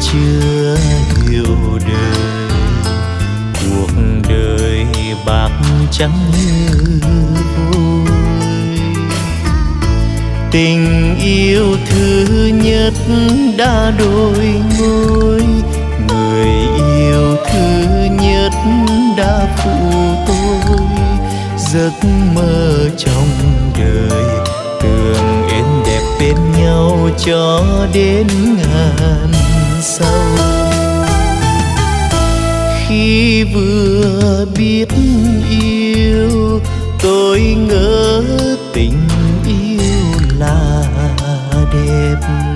chưa hiểu đời, cuộc đời bạc trắng như vôi. Tình yêu thứ nhất đã đổi ngôi, người yêu thứ nhất đã phụ tôi. Giấc mơ trong đời tưởng êm đẹp bên nhau cho đến ngàn sau. Khi vừa biết yêu tôi ngỡ tình yêu là đẹp.